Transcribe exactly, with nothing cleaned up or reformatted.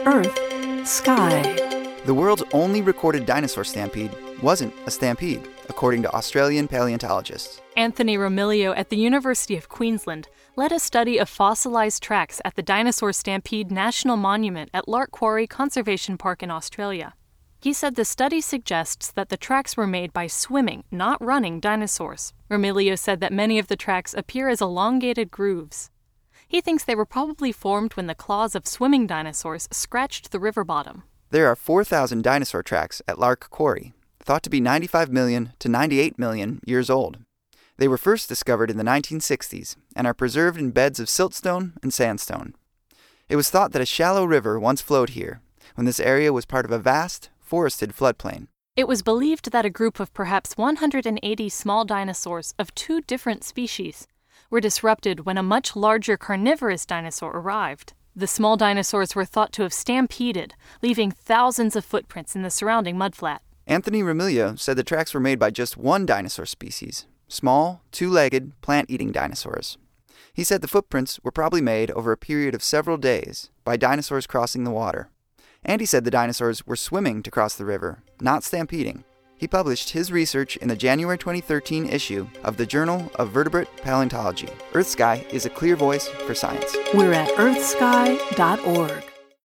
Earth, Sky. The world's only recorded dinosaur stampede wasn't a stampede, according to Australian paleontologists. Anthony Romilio at the University of Queensland led a study of fossilized tracks at the Dinosaur Stampede National Monument at Lark Quarry Conservation Park in Australia. He said the study suggests that the tracks were made by swimming, not running dinosaurs. Romilio said that many of the tracks appear as elongated grooves. He thinks they were probably formed when the claws of swimming dinosaurs scratched the river bottom. There are four thousand dinosaur tracks at Lark Quarry, thought to be ninety-five million to ninety-eight million years old. They were first discovered in the nineteen sixties and are preserved in beds of siltstone and sandstone. It was thought that a shallow river once flowed here, when this area was part of a vast, forested floodplain. It was believed that a group of perhaps one hundred eighty small dinosaurs of two different species were disrupted when a much larger carnivorous dinosaur arrived. The small dinosaurs were thought to have stampeded, leaving thousands of footprints in the surrounding mudflat. Anthony Romilio said the tracks were made by just one dinosaur species, small, two-legged, plant-eating dinosaurs. He said the footprints were probably made over a period of several days by dinosaurs crossing the water. And he said the dinosaurs were swimming to cross the river, not stampeding. He published his research in the January twenty thirteen issue of the Journal of Vertebrate Paleontology. Earth Sky is a clear voice for science. We're at earth sky dot org.